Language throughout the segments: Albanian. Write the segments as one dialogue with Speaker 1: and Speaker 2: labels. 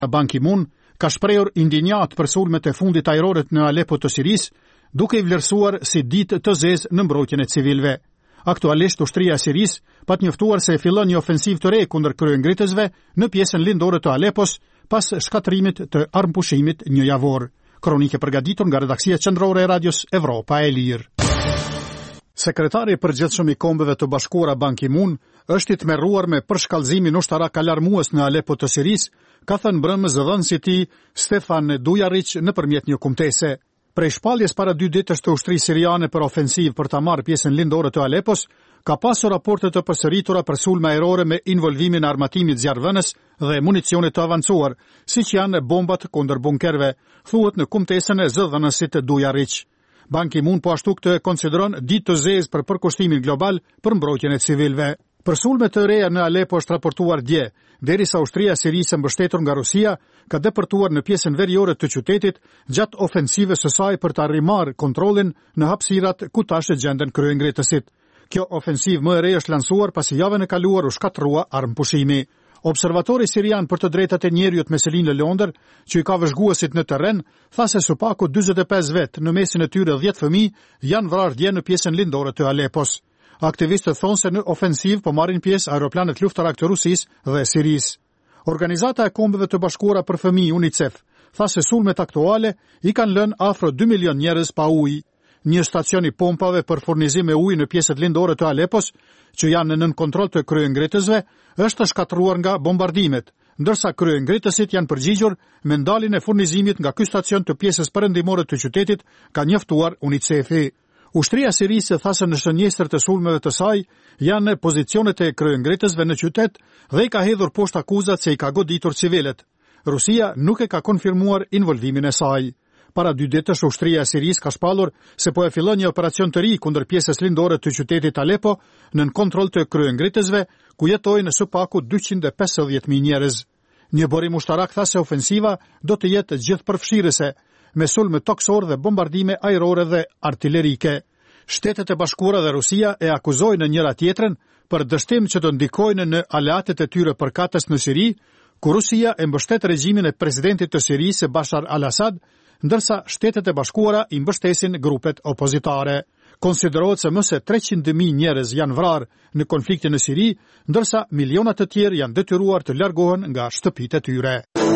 Speaker 1: Ban Ki-moon ka shprehur indinjat për sulmet e fundit ajrore në Alepo të Sirisë, duke i vlerësuar si ditë të zezë në mbrojtjen e civilëve. Aktualisht ushtria e Sirisë pat njoftuar se fillon një ofensivë të re kundër kryengritësve në pjesën lindore të Alepos pas shkatrimit të armpushimit një javor. Kronike përgatitur nga redaksia qendrore e Radios Evropa e Lirë. Sekretari i përgjithshëm i Kombeve të Bashkuara Ban Ki-moon është i tmerruar me përshkallëzimin ushtarak alarmues në Alepo të Sirisë, ka thënë mbrëmës zëdhënësi i tij Stefan Dujarric nëpërmjet një kumtese. Prej shpalljes para 2 ditësh të ushtrisë siriane për ofensivë për ta marrë pjesën lindore të Alepos, ka pasur raporte të përsëritura për sulme ajrore me involvimin e armatimit zjarrvënës dhe municionit të avancuar, siç janë bombat kundër bunkerëve, thuhet në kumtesën e zëdhënësit Dujarric. Ban Ki-moon po ashtu këtë konsideron ditë të zezë për përkushtimin global për mbrojtjen e civilëve. Për sulme të reja në Alepo është raportuar dje, derisa ushtria e Sirisë mbështetur nga Rusia ka depërtuar në pjesën veriore të qytetit gjatë ofensivës së saj për ta rimarrë kontrollin në hapësirat ku tash gjenden kryengritësit. Kjo ofensivë më e re është lansuar pasi javën e kaluar u shkatrua armpushimi. Observatori sirian për të drejtat e njerëzit me Selin Lëlondër, që i ka vëzhguesit në terren, tha se së paku 45 vet, në mesin e tyre 10 fëmijë, janë vrarë dje në pjesën lindore të Alepos. Aktivistët thonë se në ofensivë po marrin pjesë aeroplanet luftarak të Rusisë dhe Sirisë. Organizata e Kombeve të Bashkuara për Fëmijë UNICEF tha se sulmet aktuale i kanë lënë afro 2 milion njerëz pa ujë. Një stacion i pompave për furnizim me ujë në pjesët lindore të Alepos, që janë nën kontroll të kryengritësve, është shkatruar nga bombardimet, ndërsa kryengritësit janë përgjigjur me ndaljen e furnizimit nga ky stacion të pjesës perëndimore të qytetit, ka njoftuar UNICEF-i. Ushtria e Sirisë tha se në shënjestër të sulmeve të saj janë pozicionet e kryengritësve në qytet dhe i ka hedhur poshtë akuzat se i ka goditur civilët. Rusia nuk e ka konfirmuar involvimin e saj. Para 2 ditësh ushtria e Sirisë ka shpallur se po e fillon një operacion të ri kundër pjesës lindore të qytetit Alepo nën kontroll të kryengritësve, ku jetojnë së paku 250.000 njerëz. Një borim ushtarak tha se ofensiva do të jetë gjithëpërfshirëse, me sulme toksor dhe bombardime ajrore dhe artillerike. Shtetet e Bashkuara dhe Rusia e akuzojnë njëra tjetrën për dështim që të ndikojnë në aleatet e tyre përkatës në Siri, ku Rusia e mbështet regjimin e presidentit të Sirisë Bashar al-Assad, ndërsa Shtetet e Bashkuara i mbështesin grupet opozitare. Konsiderohet se më se 300.000 njerëz janë vrarë në konfliktin në Siri, ndërsa milionat të tjerë janë detyruar të largohen nga shtëpitë e tyre.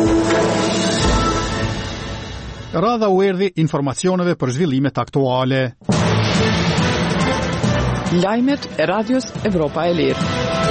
Speaker 1: Radha u erdhi informacioneve për zhvillimet aktuale.
Speaker 2: Lajmet e Radios Evropa e Lirë.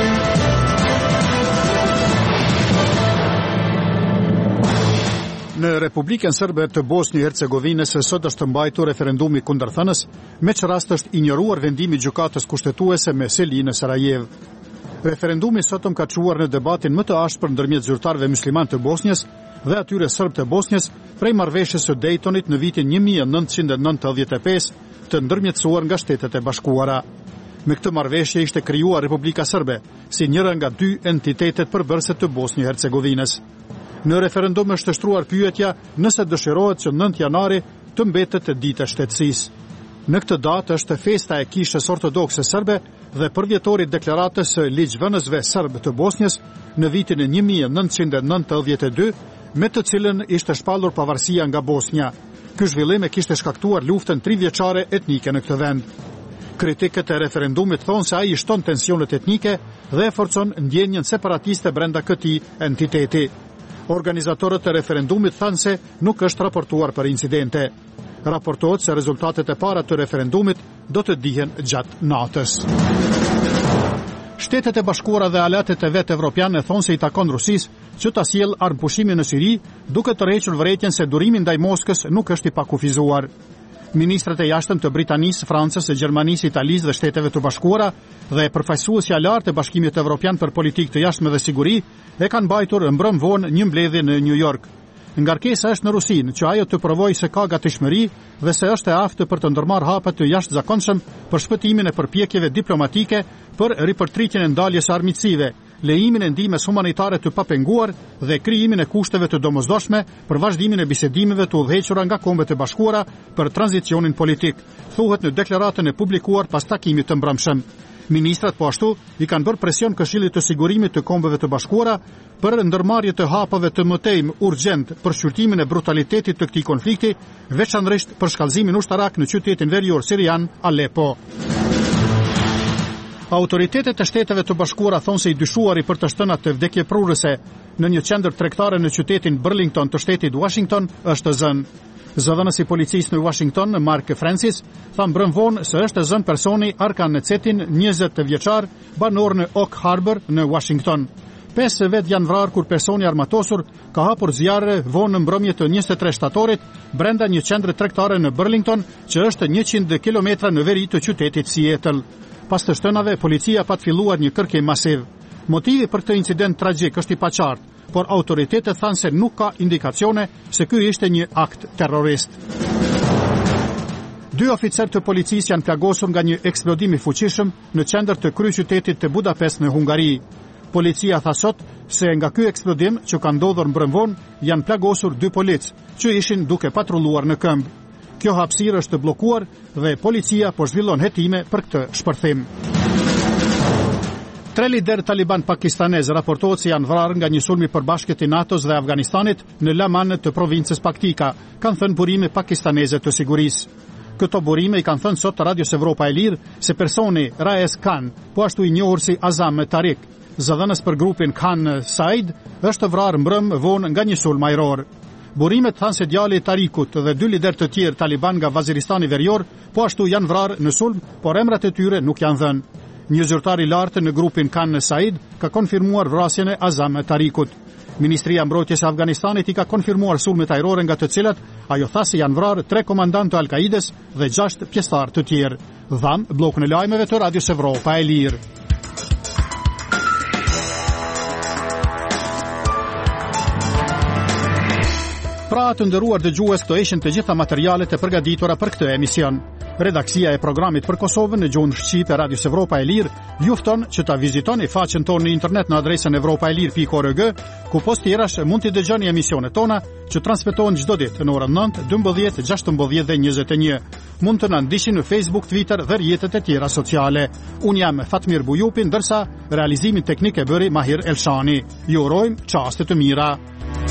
Speaker 1: Në Republikën Serbe të Bosnjë-Hercegovinës sot është mbajtur referendumi kundërthënës, me që rast është injoruar vendimi gjykatës kushtetuese me Seli në Sarajev. Referendumi sotëm ka çuar në debatin më të ashpër ndërmjet zyrtarëve musliman të Bosnjës dhe atyre serb të Bosnjës prej marrëveshjes së Daytonit në vitin 1995, të ndërmjetësuar nga Shtetet e Bashkuara. Me këtë marrëveshje ishte krijuar Republika Serbe si njëra nga 2 entitetet përbërëse të Bosnjë-Hercegovinës. Në referendum është shtruar pyetja nëse dëshirohet që 9 janari të mbetet ditë e shtetësisë. Në këtë datë është festa e kishës ortodokse serbe dhe përvjetorit deklaratës së ligjvënësve serb të Bosnjës në vitin 1992, me të cilën ishte shpallur pavarësia nga Bosnja. Ky zhvillim e kishte shkaktuar luftën 3 vjeçare etnike në këtë vend. Kritikët e referendumit thonë se ai shton tensionet etnike dhe e forcon ndjenjën separatiste brenda këtij entiteti. Organizatorët e referendumit thanë se nuk është raportuar për incidente. Raportohet se rezultatet e para të referendumit do të dihen gjatë natës. Shtetet e Bashkuara dhe aleatet e vet evropiane thonë se i takon Rusisë që ta sjellë armpushimin në Siri, duke tërhequr vërejtjen se durimi ndaj Moskës nuk është i pakufizuar. Ministrat e jashtëm të Britanisë, Francës, Gjermanisë, Italisë dhe Shteteve të Bashkuara dhe përfaqësuesja lartë e Bashkimit Evropian për politikë të jashtme dhe siguri e kanë mbajtur mbrëm vonë një mbledhje në New York. Ngarkesa është në Rusinë, që ajo të provojë se ka gatishmëri dhe se është e aftë për të ndërmarrë hape të jashtëzakonshëm për shpëtimin e përpjekjeve diplomatike për ripërtritjen e ndaljes së armiqësive, lejimin e ndihmës humanitare të papenguar dhe krijimin e kushteve të domosdoshme për vazhdimin e bisedimeve të udhëhequra nga Kombet e Bashkuara për tranzicionin politik, thuhet në deklaratën e publikuar pas takimit të mbrëmshëm. Ministrat po ashtu i kanë bërë presion Këshillit të Sigurimit të Kombeve të Bashkuara për ndërmarrje të hapave të mëtejmë urgjent për shqyrtimin e brutalitetit të këtij konflikti, veçanërisht për shkallëzimin ushtarak në qytetin verior sirian Aleppo. Autoritetet e Shteteve të Bashkuara thonë se i dyshuari për të shtënat të vdekjeprurëse në një qendër tregtare në qytetin Burlington të shtetit Washington është zënë. Zëdhënësi i policisë në Washington, Mark Francis, tha mbrëm vonë se është zënë personi Arkan Necetin, 20 vjeçar, banor në Oak Harbor në Washington. 5 vet janë vrarë kur personi armatosur ka hapur zjarre vonë në mbrëmje të 23 shtatorit brenda një qendre tregtare në Burlington, që është 100 kilometra në veri të qytetit Seattle. Pas të shtënave, policia pa të filluar një kërkej masiv. Motivi për këtë incident tragjik është i paqartë, por autoritetet thanë se nuk ka indikacione se ky ishte një akt terrorist. 2 oficer të policisë janë plagosur nga një eksplodim i fuqishëm në qendër të kryeqytetit të Budapest në Hungari. Policia tha sot se nga ky eksplodim që ka ndodhur mbrëmvonë janë plagosur 2 policë që ishin duke patrulluar në këmbë. Kjo hapësirë është bllokuar dhe policia po zhvillon hetime për këtë shpërthim. 3 lider taliban pakistanez raportohet se janë vrarë nga një sulm i përbashkët i NATO-s dhe Afganistanit në Laman të provincës Paktika, kanë thënë burime pakistaneze të sigurisë. Këto burime i kanë thënë sot Radios Evropa e Lirë se personi Raes Khan, po ashtu i njohur si Azam Tariq, zëdhënës për grupin Khan Said, është vrarë mbrëm vonë nga një sulm ajror. Burimet thanë se djali i Tarikut dhe 2 lider të tjerë taliban nga Vaziristani Verior po ashtu janë vrarë në sulm, por emrat e tyre nuk janë dhënë. Një zyrtar i lartë në grupin Khan Said ka konfirmuar vrasjen e Azam Tarikut. Ministria e Mbrojtjes së Afganistanit i ka konfirmuar sulmet ajrore nga të cilat ajo tha se janë vrarë 3 komandantë të Al-Qaides dhe 6 pjesëtar të tjerë. Dham bllokun e lajmeve të Radios Evropa e Lirë. Pra të nderuar dëgjues, këto ishin të gjitha materialet e përgatitura për këtë emision. Redaksia e programit për Kosovën në gjuhën shqipe Radios Evropa e Lirë ju fton që ta vizitoni faqen tonë në internet në adresën evropaelir.org, ku post tjerash mund t'i dëgjoni emisionet tona që transmetohen çdo ditë në orën 9, 12, 16 dhe 21. Mund të na ndiqni në Facebook, Twitter dhe rrjetet e tjera sociale. Unë jam Fatmir Bujupi, ndërsa realizimin teknik e bëri Mahir Elshani. Ju urojmë çaste të mira.